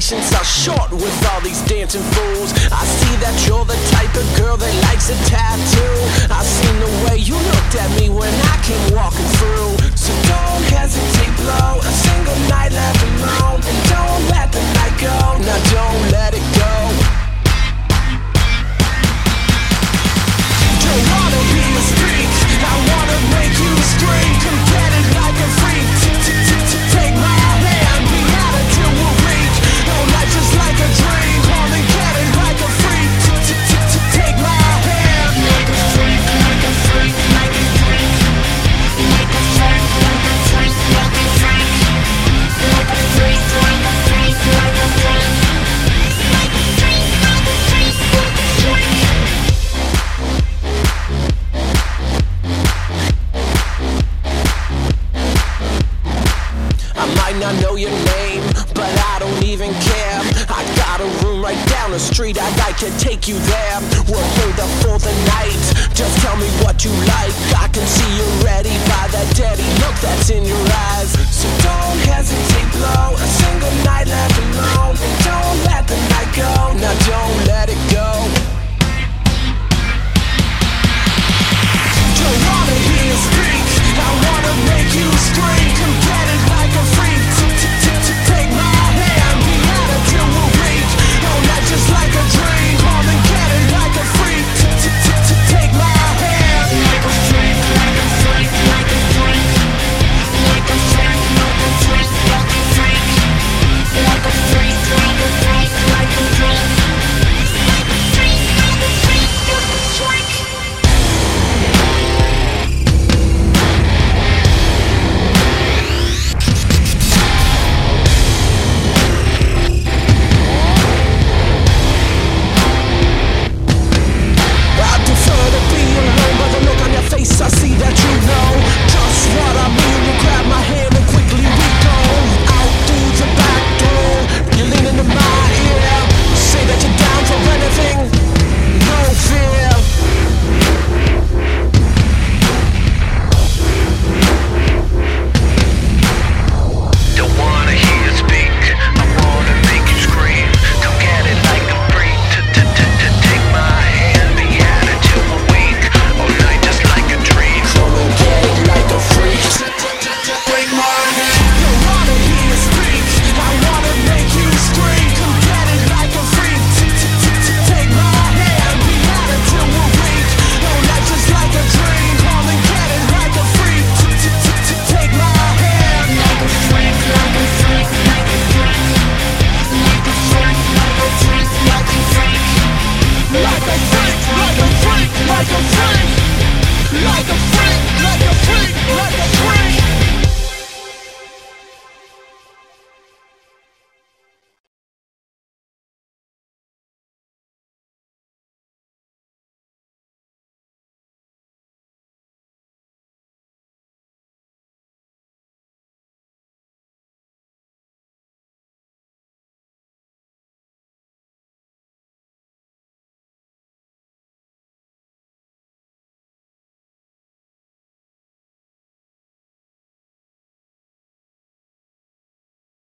patience are short with all these dancing fools. I see that you're the type of girl that likes a tattoo. I seen the way you looked at me when I came walking through. So don't hesitate, blow a single night left alone, and don't let the night go. Now don't let it go. Don't wanna be a freak, I wanna make you scream. Come get it like a freak. Take my hand, we gotta do a week. No life just like a dream. Come and get it like a freak. Take my hand, like a freak, like a freak, like a freak, like a freak, like a freak, like a freak, like a freak, like a freak, like a freak, like a freak, like a freak, like a freak. I might not know your name, but I don't even care. I got a room right down the street, I'd like to take you there. We'll hold up for the night, just tell me what you like. I can see you're ready by that daddy look that's in your eyes. So don't hesitate, blow a single night left alone, and don't let the night go. Now don't let it go.